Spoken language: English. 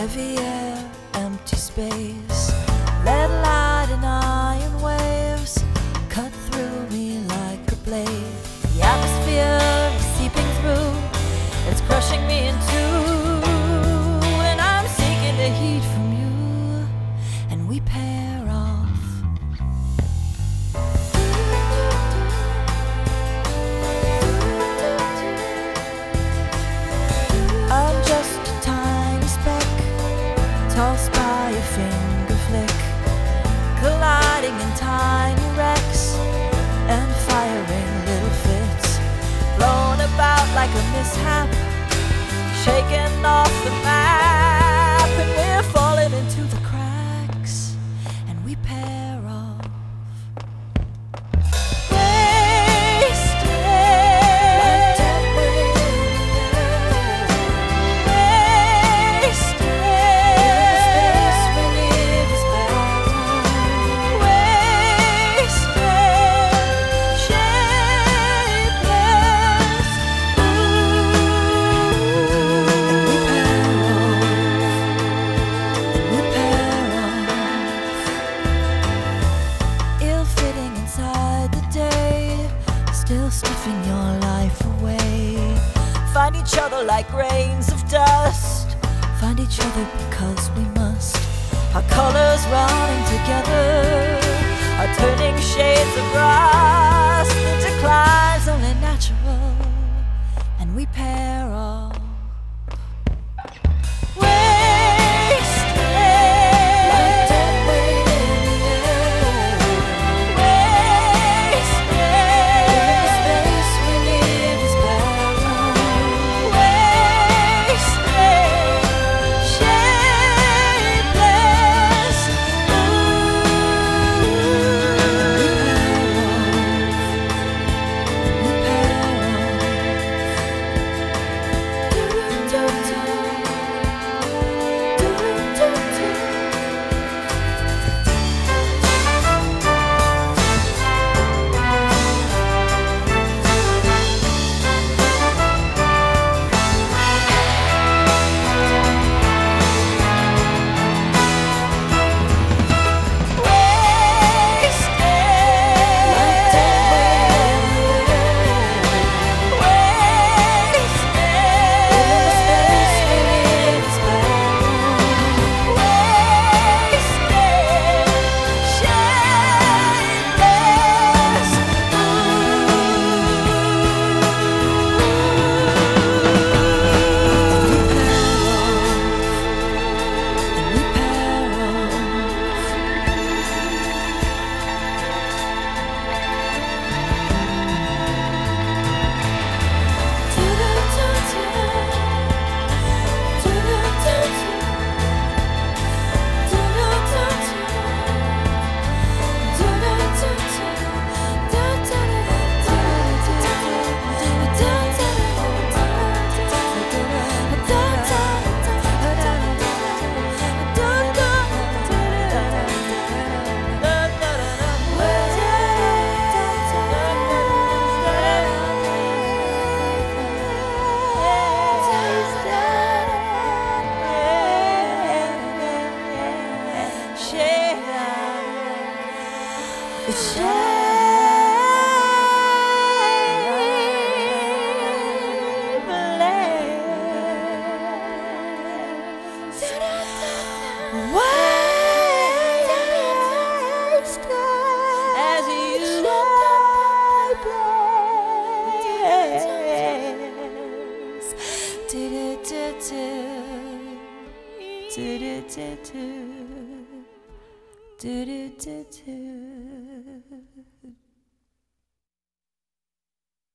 Heavy air, empty space, lead light and iron waves cut through me like a blade. The atmosphere is seeping through, it's crushing me in two, and I'm seeking the heat from you, and we pair off. I'm just a tiny speck, tossed by a finger flick, colliding in tiny wrecks and firing little fits, blown about like a mishap, shaken off the map, and we're falling into the cracks, and we pair off. Still sniffing your life away. Find each other like grains of dust. Find each other because we must. Our colors running together are turning shades of rust. The decline's only natural, and we pair off. Do do do do do do do.